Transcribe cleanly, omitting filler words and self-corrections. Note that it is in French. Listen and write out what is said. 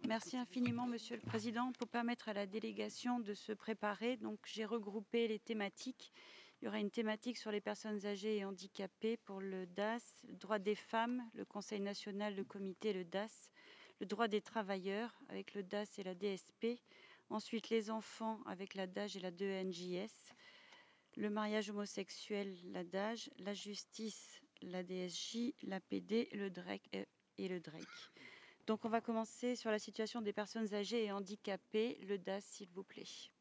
Merci infiniment, Monsieur le Président. Pour permettre à la délégation de se préparer, donc j'ai regroupé les thématiques. Il y aura une thématique sur les personnes âgées et handicapées pour le DAS, le droit des femmes, le Conseil national, le comité, le DAS, le droit des travailleurs avec le DAS et la DSP, ensuite les enfants avec la DAGE et la DENJS, le mariage homosexuel, la DAGE, la justice, la DSJ, l'APD, le DREC et le DREC. Donc, on va commencer sur la situation des personnes âgées et handicapées. Le DAS, s'il vous plaît.